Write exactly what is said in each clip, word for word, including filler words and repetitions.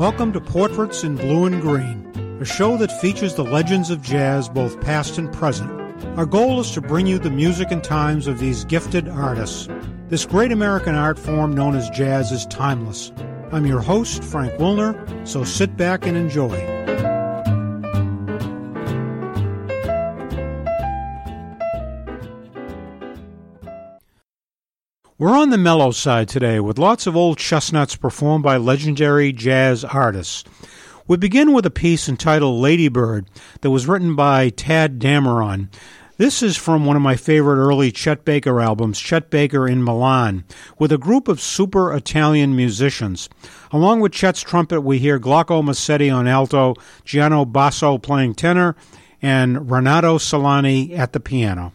Welcome to Portraits in Blue and Green, a show that features the legends of jazz, both past and present. Our goal is to bring you the music and times of these gifted artists. This great American art form known as jazz is timeless. I'm your host, Frank Wilner, so sit back and enjoy. We're on the mellow side today with lots of old chestnuts performed by legendary jazz artists. We begin with a piece entitled Lady Bird that was written by Tadd Dameron. This is from one of my favorite early Chet Baker albums, Chet Baker in Milan, with a group of super Italian musicians. Along with Chet's trumpet, we hear Glauco Massetti on alto, Gianno Basso playing tenor, and Renato Solani at the piano.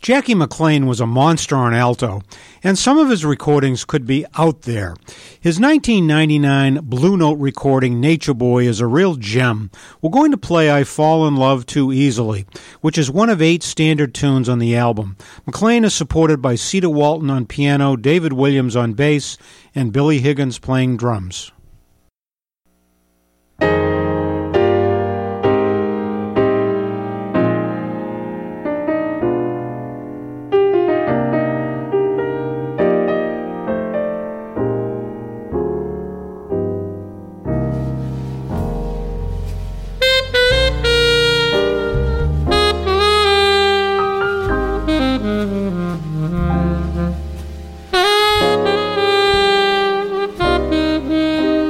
Jackie McLean was a monster on alto, and some of his recordings could be out there. His nineteen ninety-nine Blue Note recording, Nature Boy, is a real gem. We're going to play I Fall in Love Too Easily, which is one of eight standard tunes on the album. McLean is supported by Cedar Walton on piano, David Williams on bass, and Billy Higgins playing drums. Mm-hmm.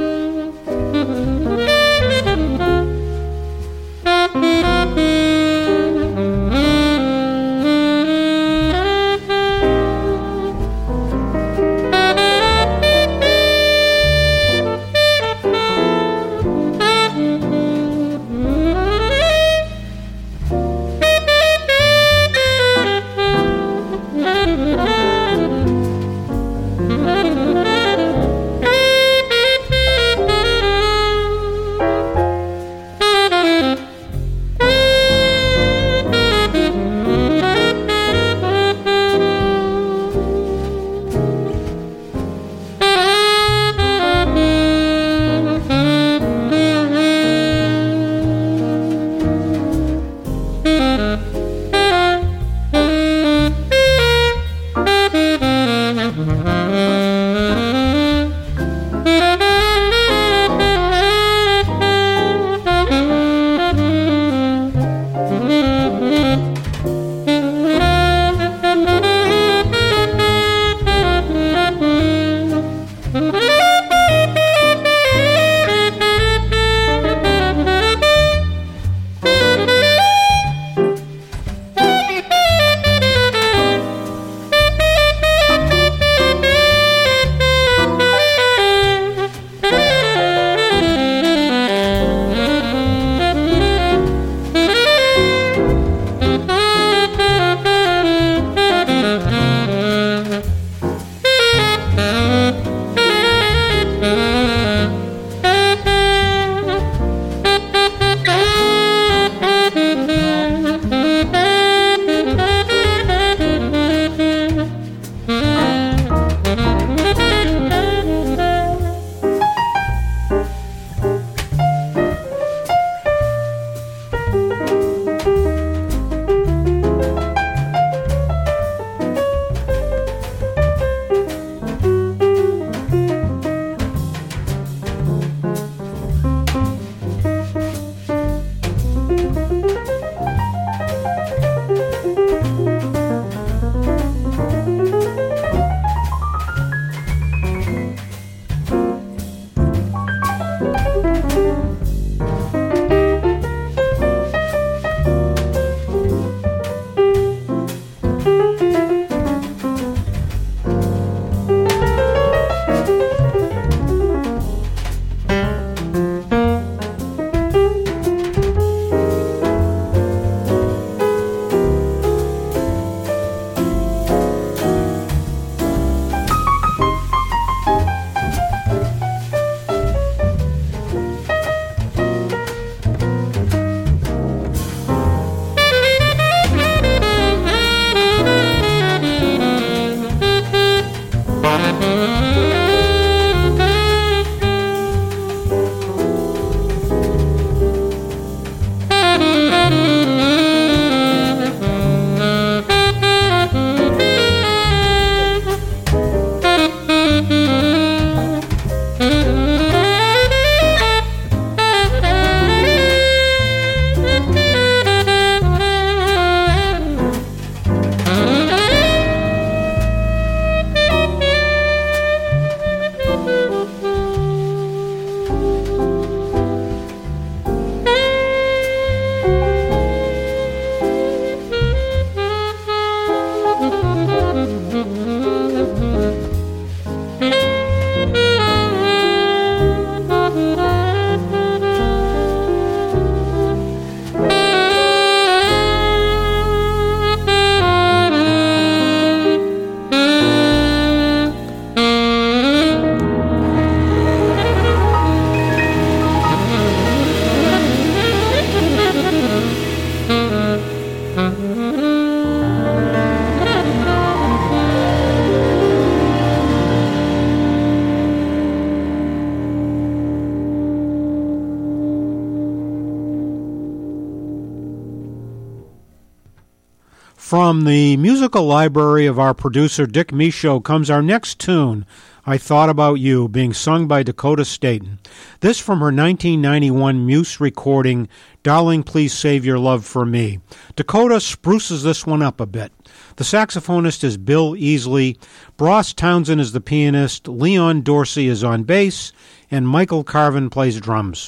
From the musical library of our producer Dick Michaud comes our next tune, I Thought About You, being sung by Dakota Staton. This from her nineteen ninety-one Muse recording, Darling Please Save Your Love for Me. Dakota spruces this one up a bit. The saxophonist is Bill Easley, Ross Townsend is the pianist, Leon Dorsey is on bass, and Michael Carvin plays drums.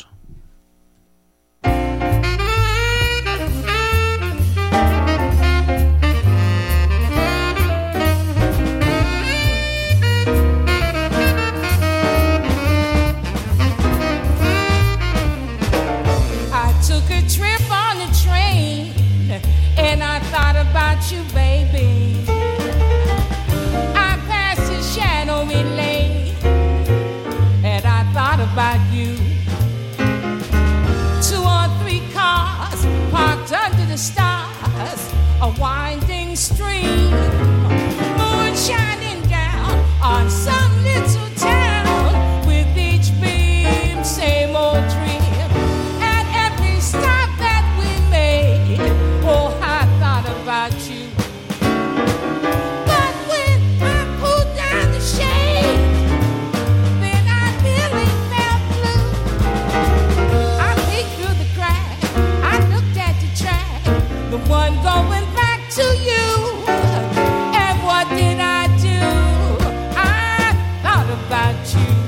You, baby. I passed a shadowy lane and I thought about you. Two or three cars parked under the stars, a winding stream, moon shining down on some little town with each beam, same old dream. At every stop that we made, oh, I thought about you. One going back to you. And what did I do? I thought about you.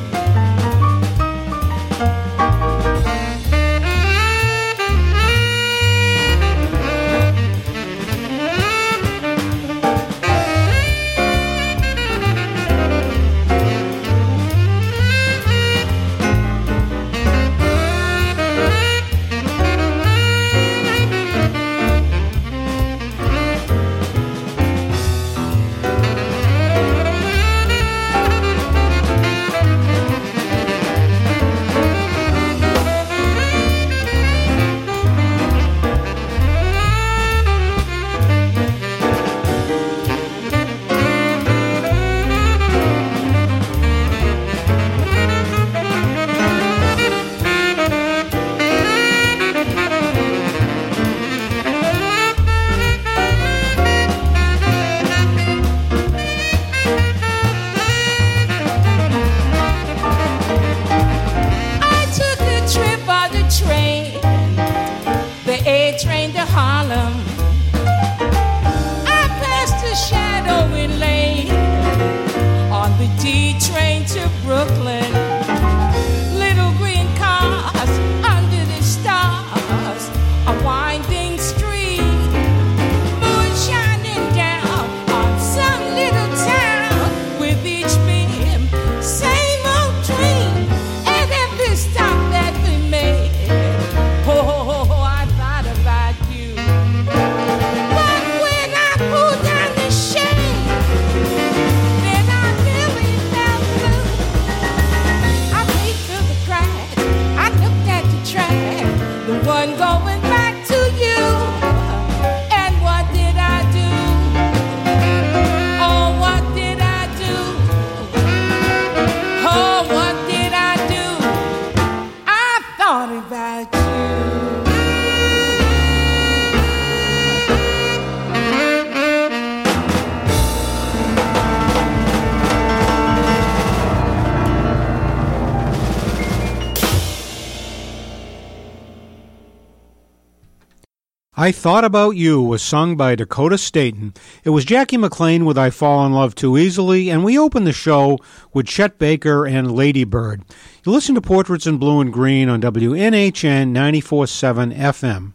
I Thought About You was sung by Dakota Staton. It was Jackie McLean with I Fall in Love Too Easily, and we opened the show with Chet Baker and Lady Bird. You listen to Portraits in Blue and Green on W N H N ninety-four point seven F M.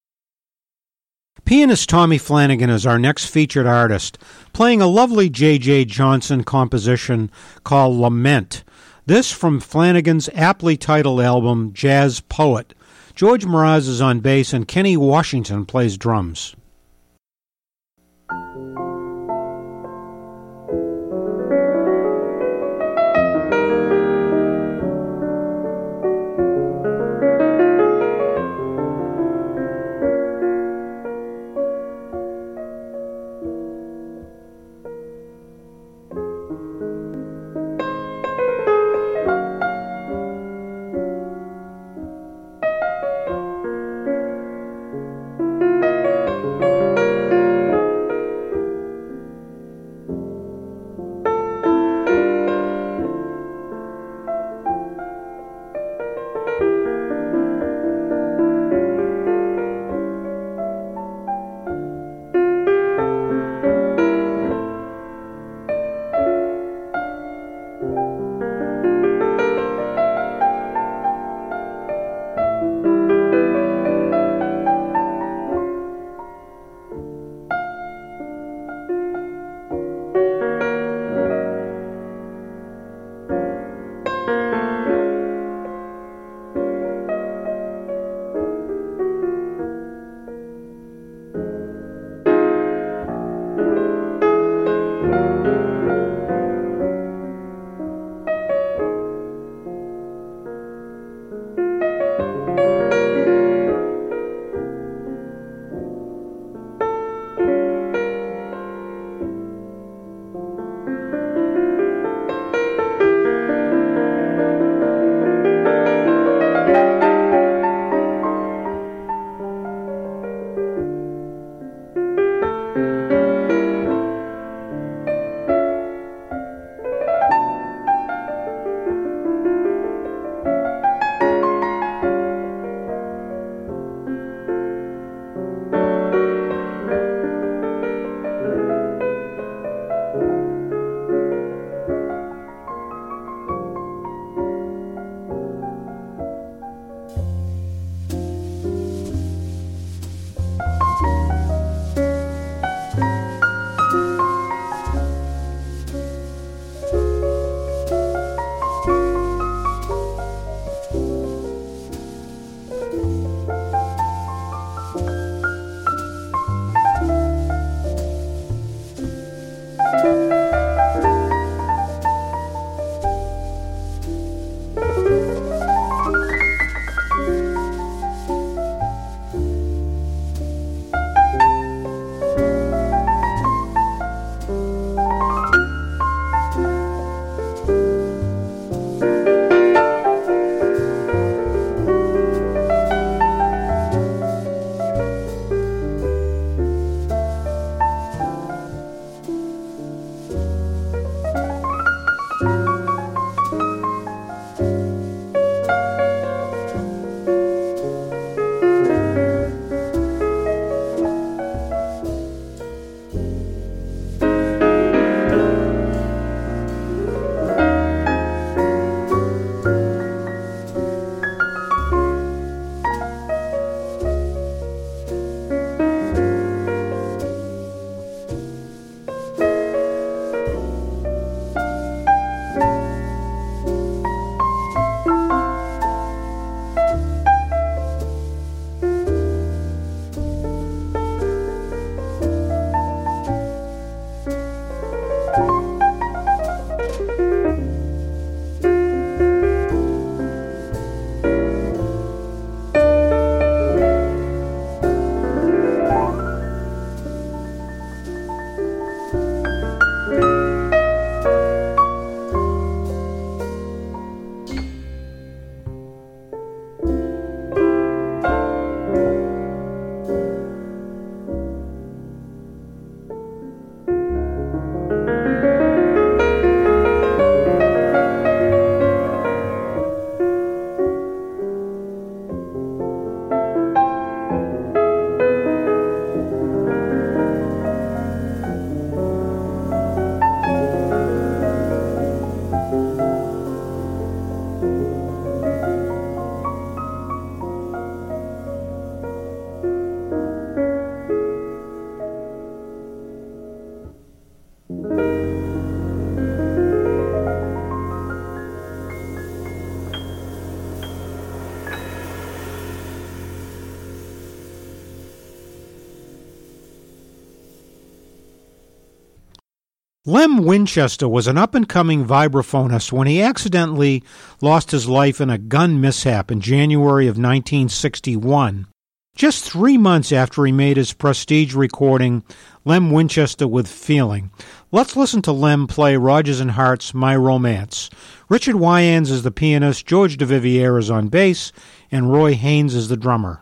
Pianist Tommy Flanagan is our next featured artist, playing a lovely J J Johnson composition called Lament. This from Flanagan's aptly titled album, Jazz Poet. George Mraz is on bass and Kenny Washington plays drums. Lem Winchester was an up-and-coming vibraphonist when he accidentally lost his life in a gun mishap in January of nineteen sixty-one. Just three months after he made his prestige recording, Lem Winchester with Feeling. Let's listen to Lem play Rodgers and Hart's My Romance. Richard Wyans is the pianist, George DeViviere is on bass, and Roy Haynes is the drummer.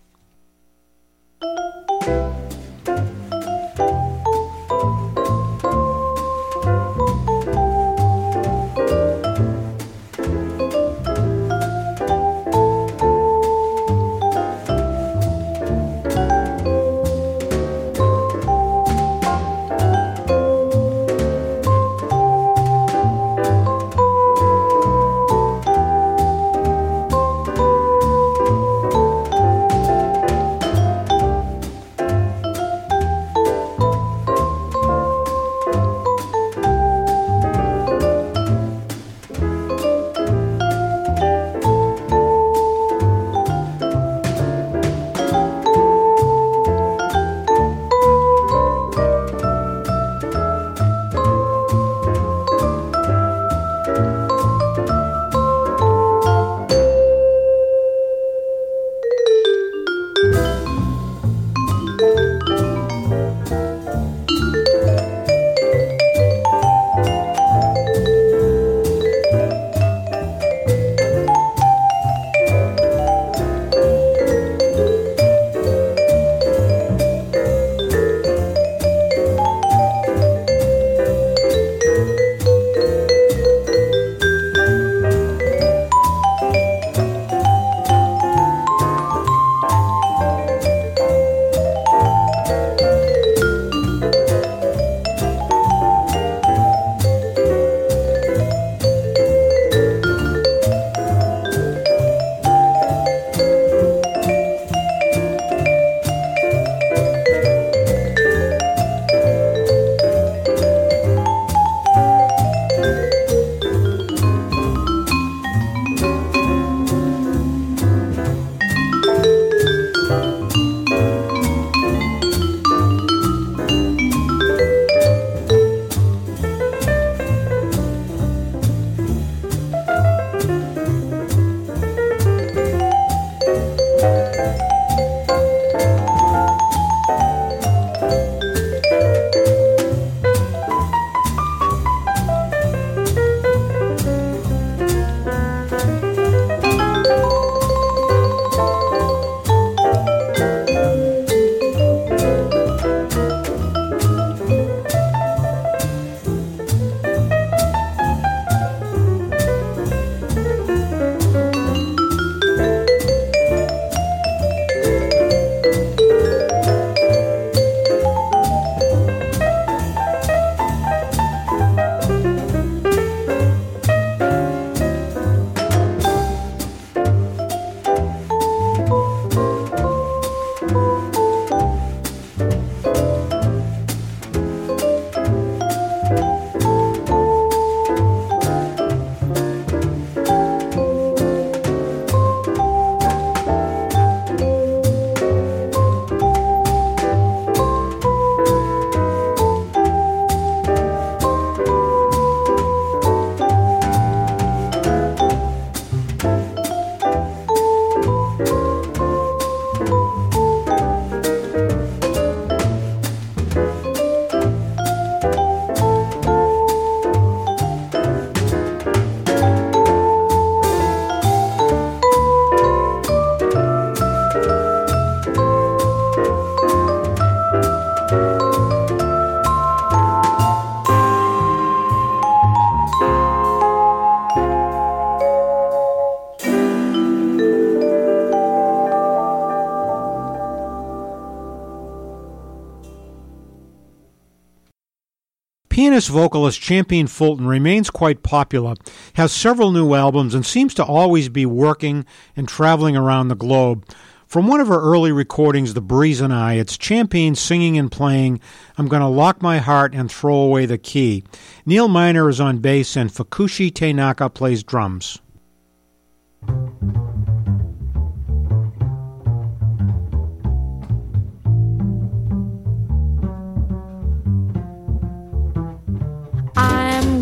Pianist-vocalist Champion Fulton remains quite popular, has several new albums, and seems to always be working and traveling around the globe. From one of her early recordings, The Breeze and I, it's Champion singing and playing I'm Gonna Lock My Heart and Throw Away the Key. Neil Miner is on bass and Fukushi Tanaka plays drums.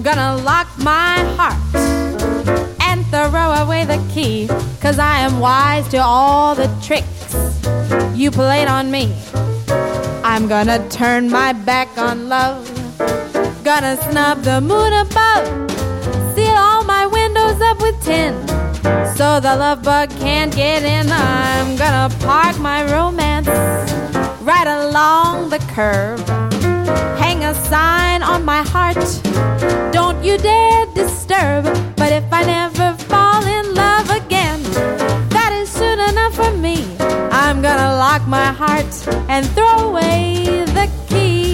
gonna lock my heart and throw away the key, 'cause I am wise to all the tricks you played on me. I'm gonna turn my back on love, gonna snub the moon above, seal all my windows up with tin so the love bug can't get in. I'm gonna park my romance right along the curb, hang a sign on my heart, don't you dare disturb. But if I never fall in love again, that is soon enough for me. I'm gonna lock my heart and throw away the key.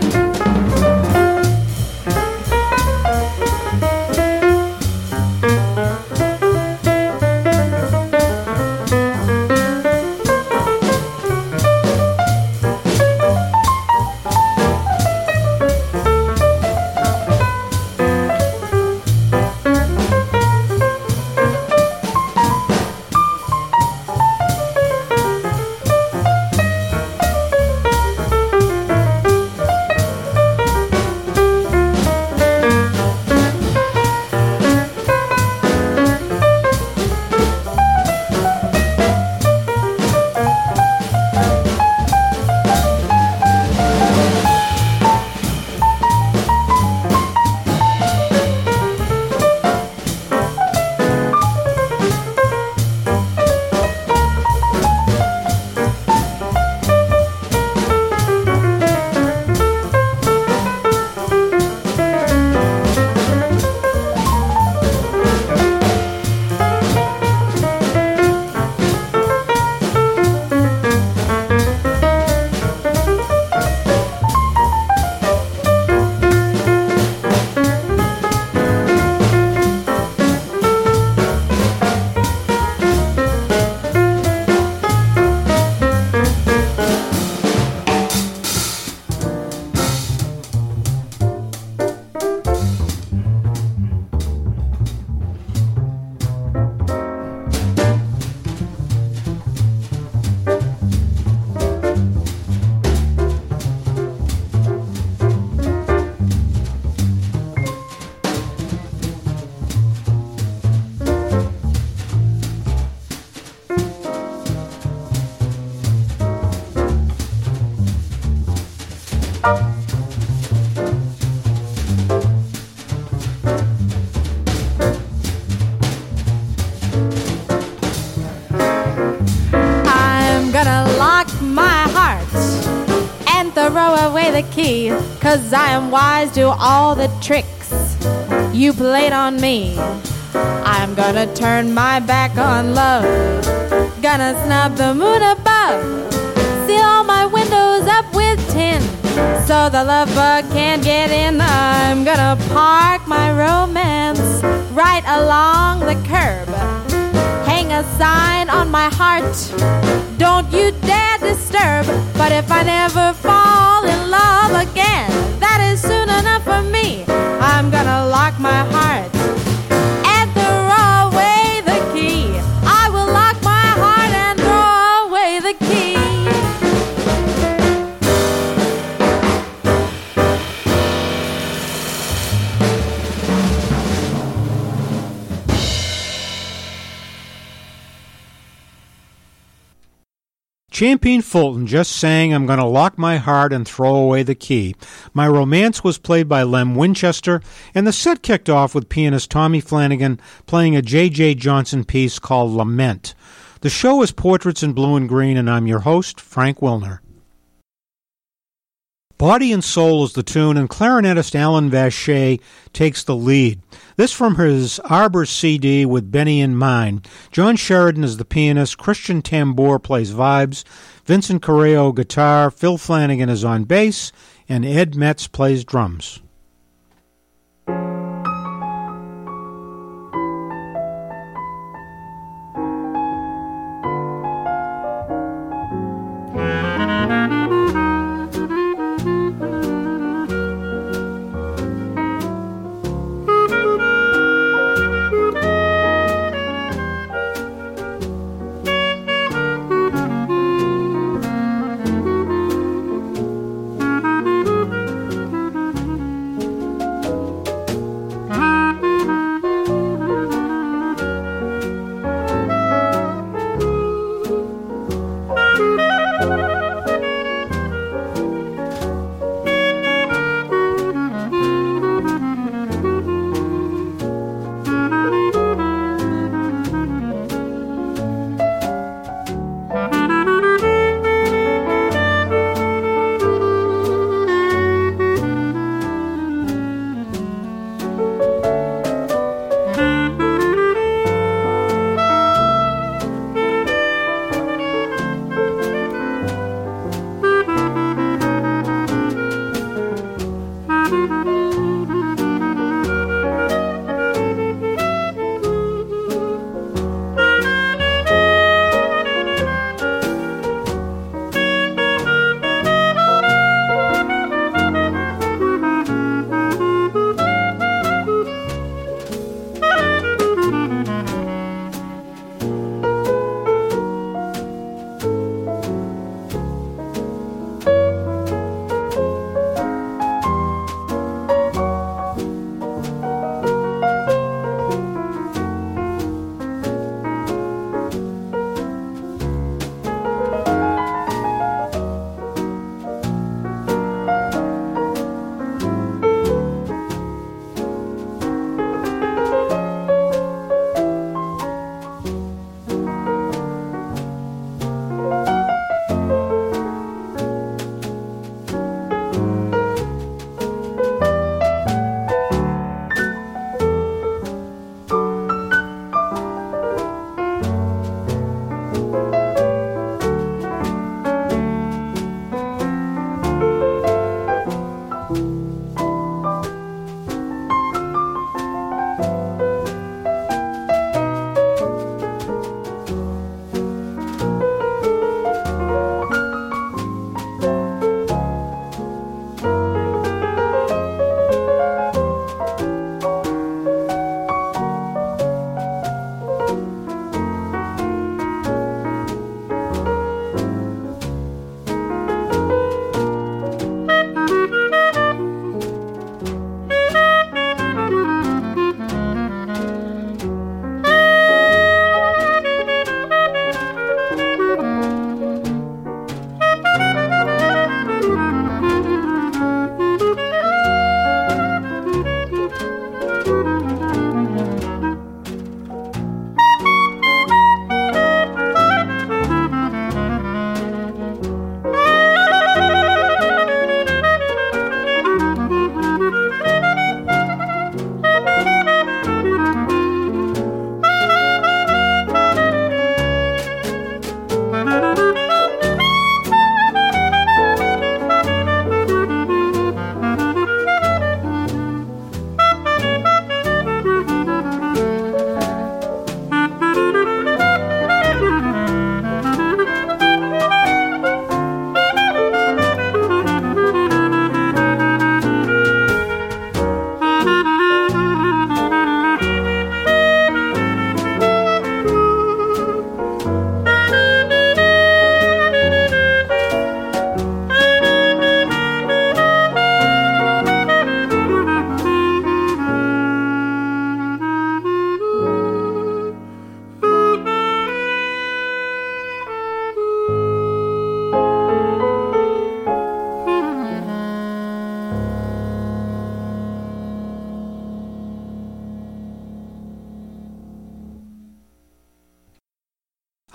The key, 'cause I am wise to all the tricks you played on me. I'm gonna turn my back on love, gonna snub the moon above, seal all my windows up with tin so the love bug can't get in. I'm gonna park my romance right along the curb, hang a sign on my heart, don't you dare disturb. But if I never fall in love again, that is soon enough for me. I'm gonna lock my heart and throw away the key. I will lock my heart and throw away the key. Champion Fulton just sang I'm Gonna Lock My Heart and Throw Away the Key. My Romance was played by Lem Winchester, and the set kicked off with pianist Tommy Flanagan playing a J J Johnson piece called Lament. The show is Portraits in Blue and Green, and I'm your host, Frank Wilner. Body and Soul is the tune, and clarinetist Alan Vacher takes the lead. This from his Arbor C D with Benny in Mind. John Sheridan is the pianist, Christian Tambour plays vibes, Vincent Correo guitar, Phil Flanagan is on bass, and Ed Metz plays drums.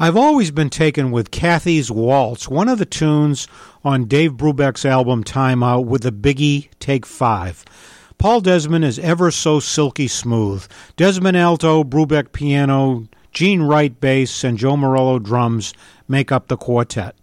I've always been taken with Kathy's Waltz, one of the tunes on Dave Brubeck's album Time Out with the Biggie Take Five. Paul Desmond is ever so silky smooth. Desmond alto, Brubeck piano, Gene Wright bass, and Joe Morello drums make up the quartet.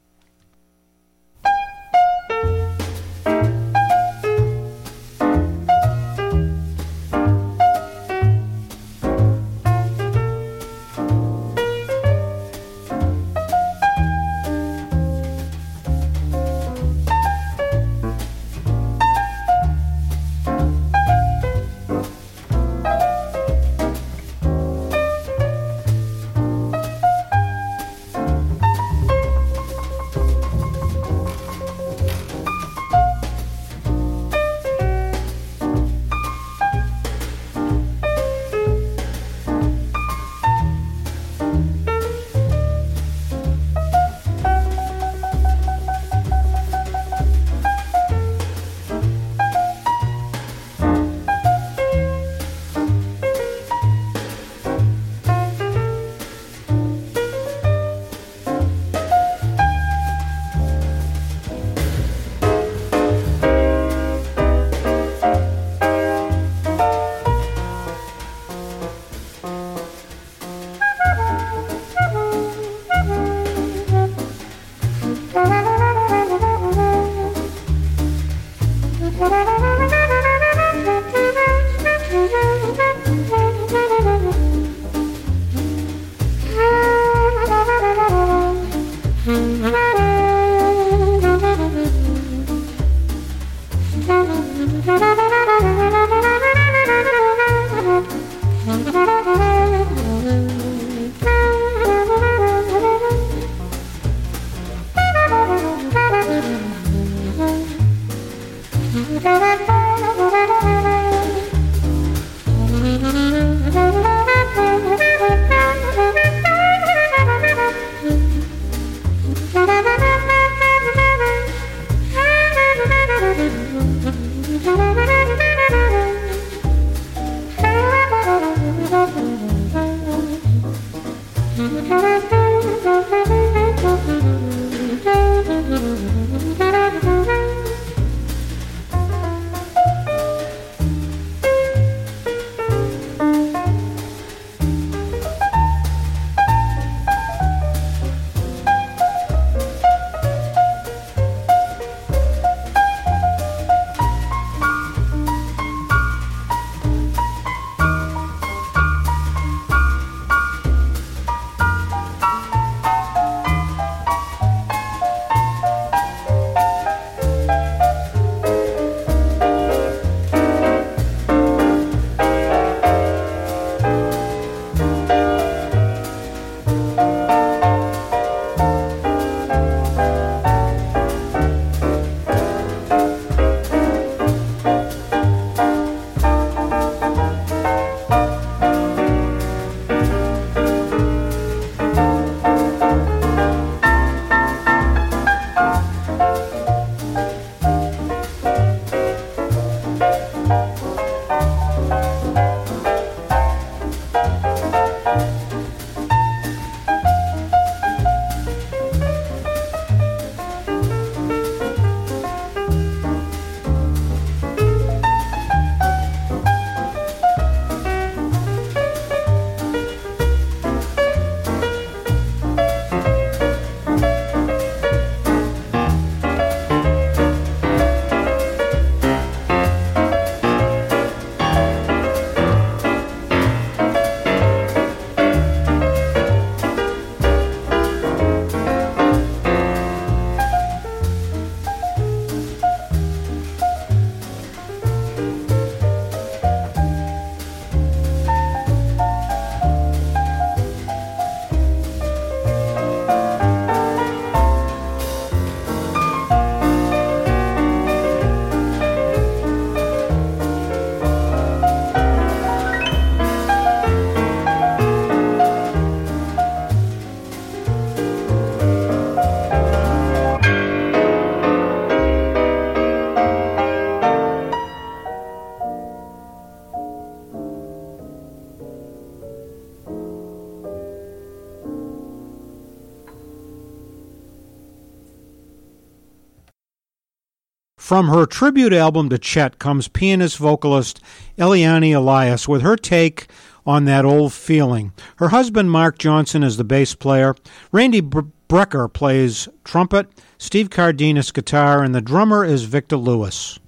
From her tribute album to Chet comes pianist-vocalist Eliane Elias with her take on that old feeling. Her husband, Mark Johnson, is the bass player. Randy Bre- Brecker plays trumpet, Steve Cardenas guitar, and the drummer is Victor Lewis.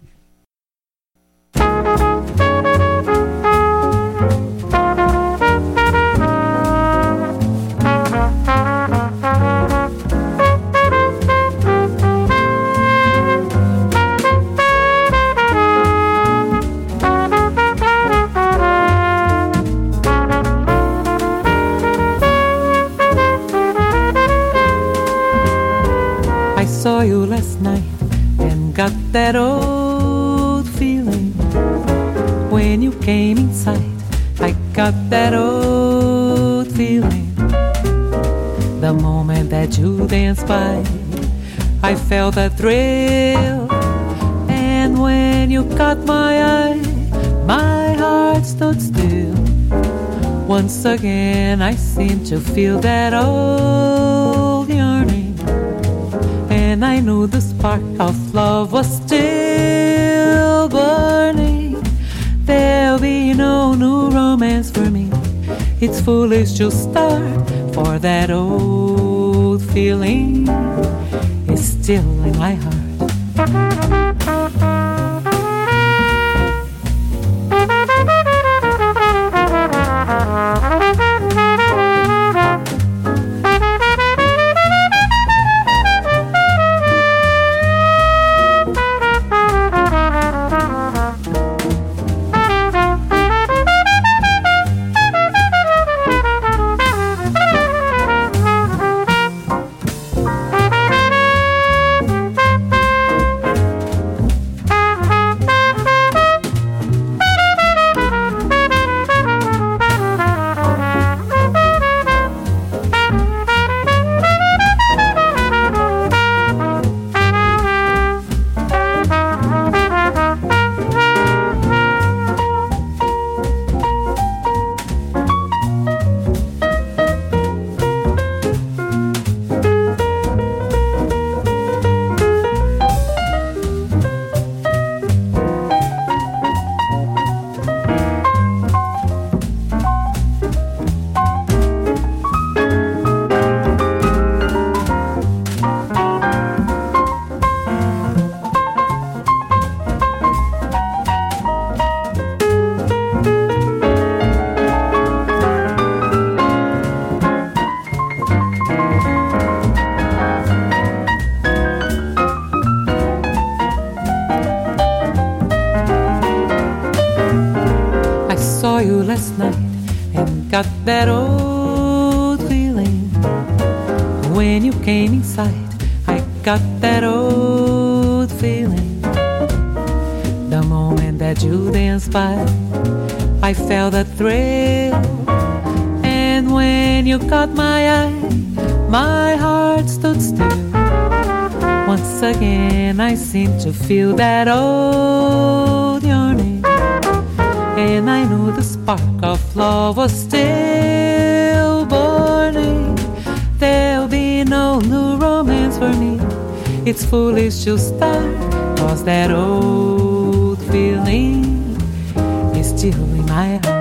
Saw you last night and got that old feeling. When you came inside, I got that old feeling. The moment that you danced by, I felt that thrill. And when you caught my eye, my heart stood still. Once again I seemed to feel that old yearning, and I knew the spark of love was still burning. There'll be no new romance for me. It's foolish to start, for that old feeling is still in my heart. Got that old feeling. When you came inside, I got that old feeling. The moment that you danced by, I felt that thrill. And when you caught my eye, my heart stood still. Once again I seemed to feel that old yearning, and I knew the spark of love was still burning. There'll be no new romance for me. It's foolish to start, 'cause that old feeling is still in my heart.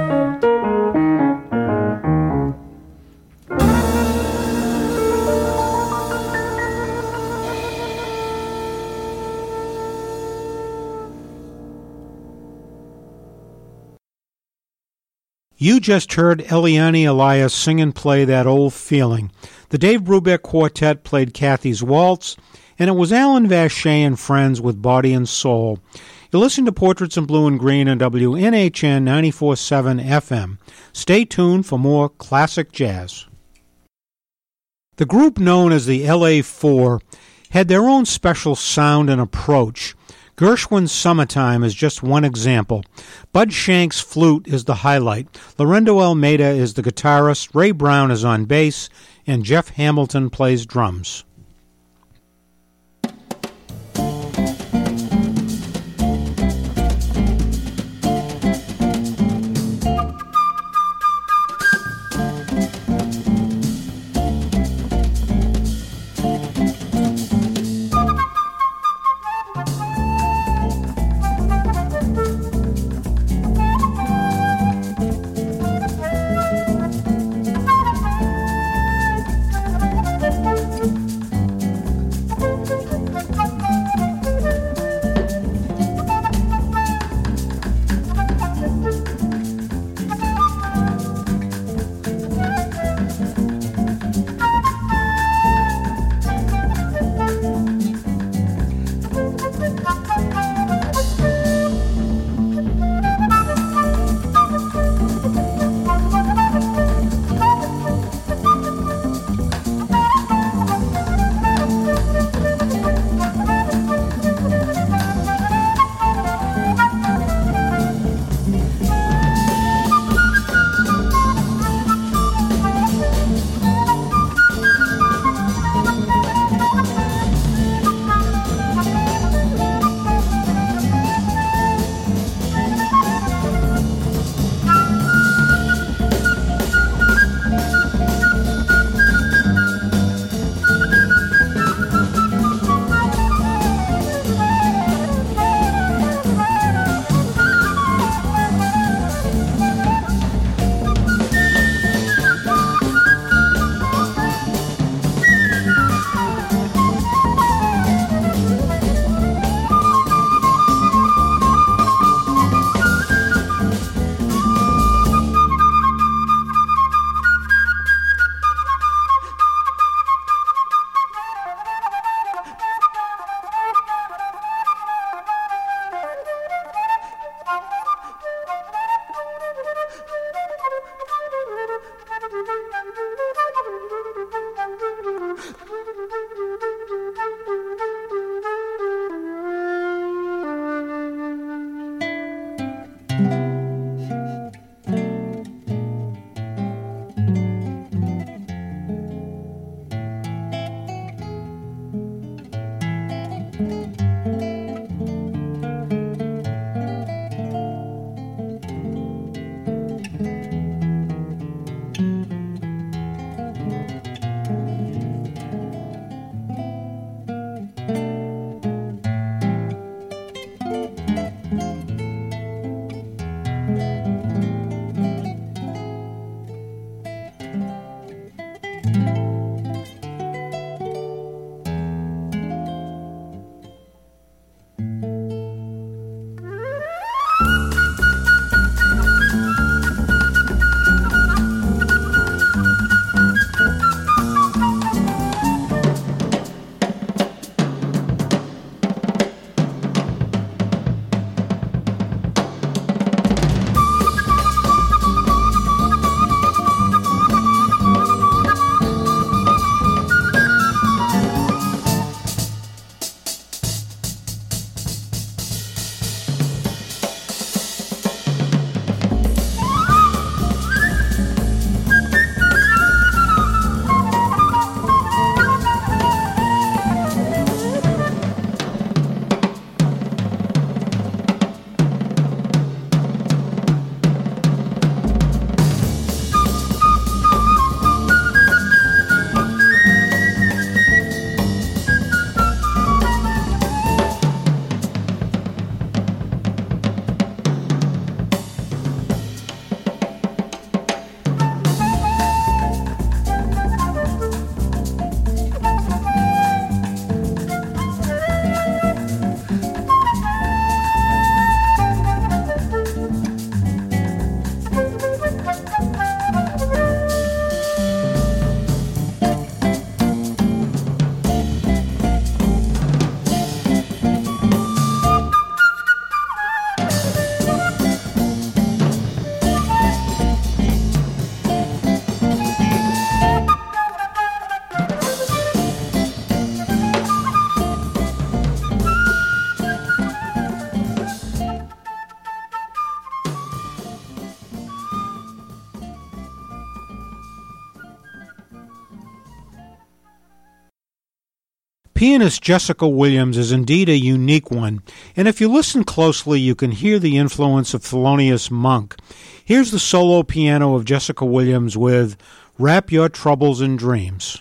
You just heard Eliane Elias sing and play That Old Feeling. The Dave Brubeck Quartet played Kathy's Waltz, and it was Alan Vachey and Friends with Body and Soul. You listen to Portraits in Blue and Green on W N H N ninety-four point seven F M. Stay tuned for more classic jazz. The group known as the L A Four had their own special sound and approach. Gershwin's Summertime is just one example. Bud Shank's flute is the highlight. Lorendo Almeida is the guitarist, Ray Brown is on bass, and Jeff Hamilton plays drums. Pianist Jessica Williams is indeed a unique one, and if you listen closely, you can hear the influence of Thelonious Monk. Here's the solo piano of Jessica Williams with Wrap Your Troubles in Dreams.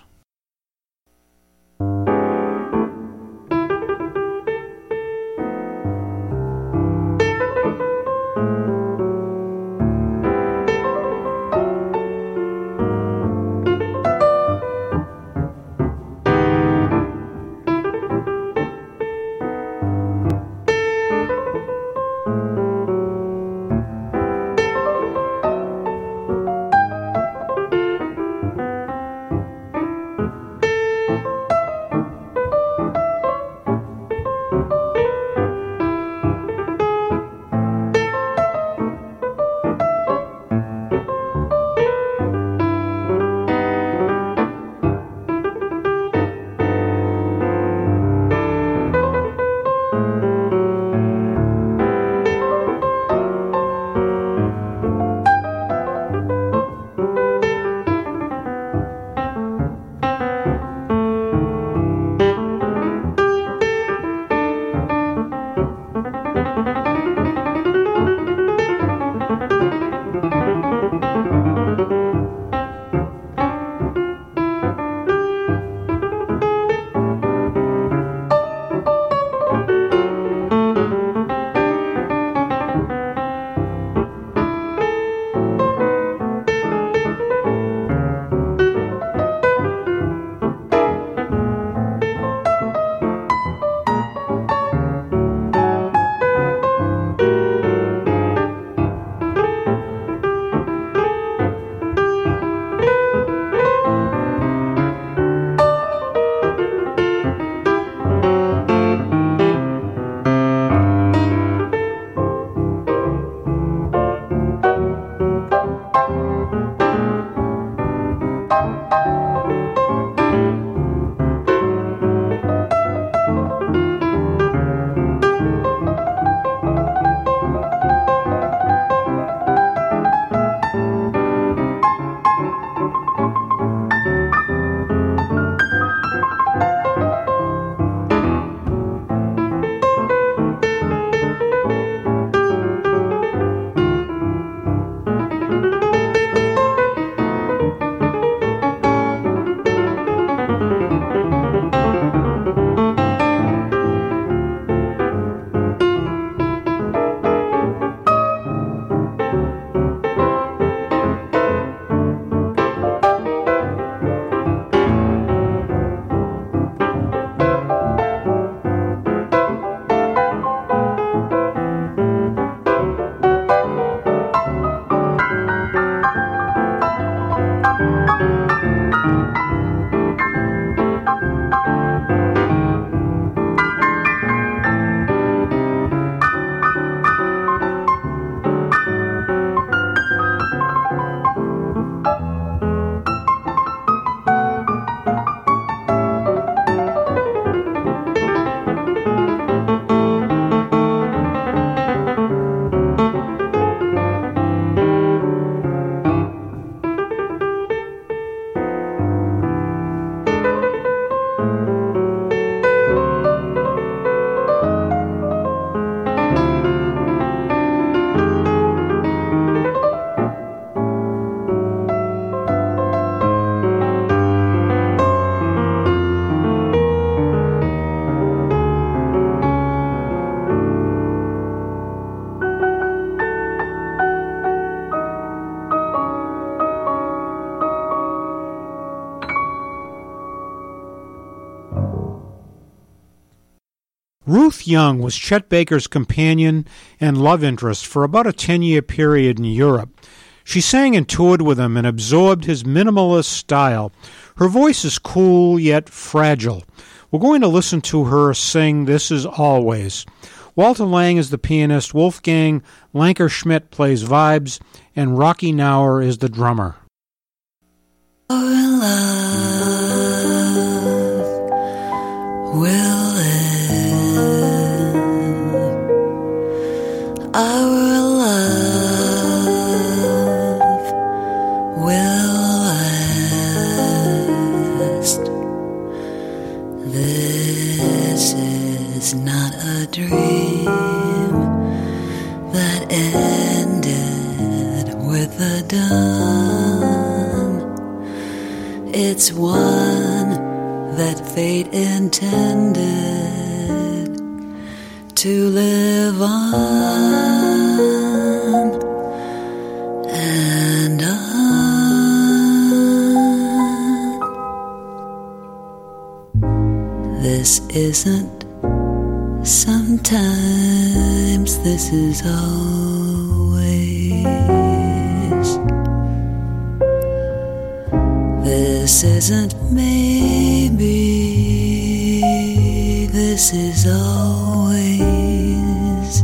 Ruth Young was Chet Baker's companion and love interest for about a ten-year period in Europe. She sang and toured with him and absorbed his minimalist style. Her voice is cool yet fragile. We're going to listen to her sing This Is Always. Walter Lang is the pianist, Wolfgang Lankerschmidt plays vibes, and Rocky Nauer is the drummer. Our love will Our love will last. This is not a dream that ended with the dawn. It's one that fate intended to live on and on. This isn't sometimes, this is always. This isn't maybe, this is always.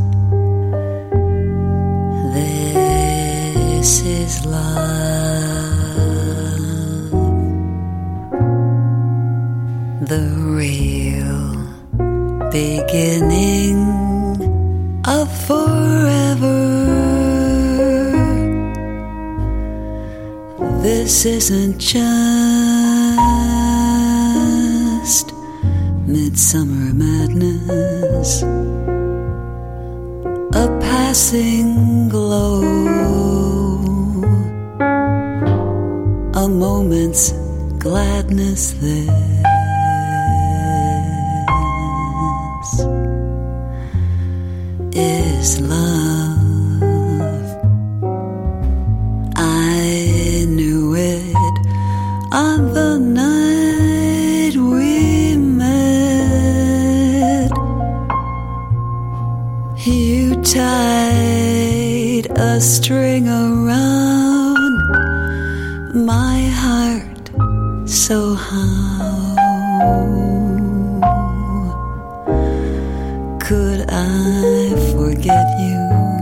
This is love, the real beginning of forever. This isn't just midsummer madness, a passing glow, a moment's gladness. This is love. I knew it on the night we met. You tied a string around my heart, so how could I forget you?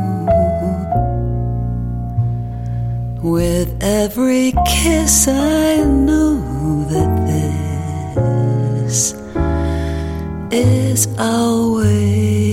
With every kiss I know that this is always.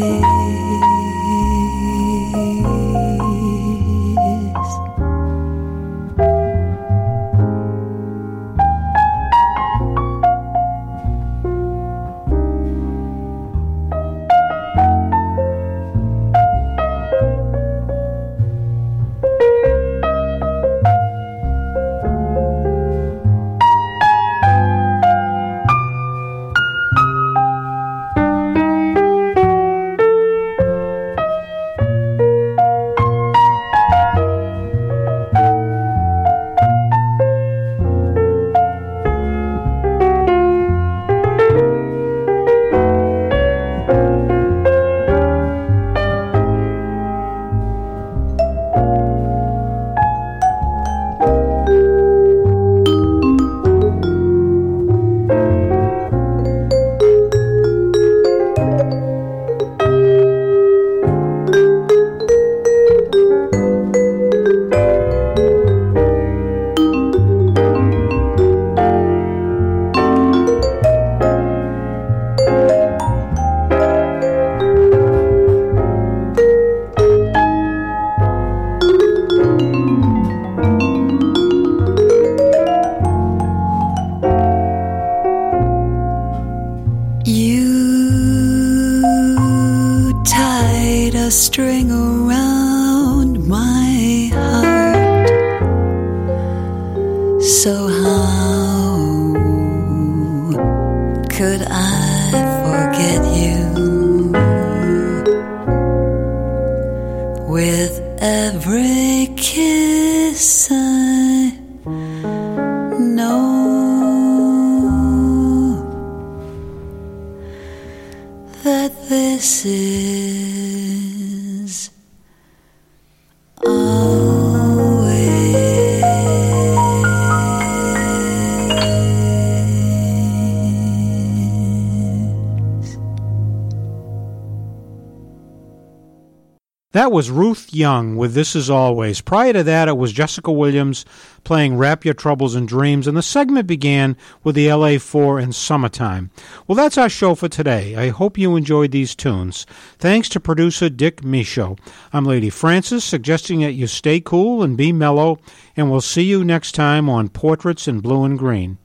String around my heart, so how could I forget you? With every kiss I know that this is That was Ruth Young with This Is Always. Prior to that, it was Jessica Williams playing Wrap Your Troubles in Dreams, and the segment began with the L A four in Summertime. Well, that's our show for today. I hope you enjoyed these tunes. Thanks to producer Dick Michaud. I'm Lady Francis, suggesting that you stay cool and be mellow, and we'll see you next time on Portraits in Blue and Green.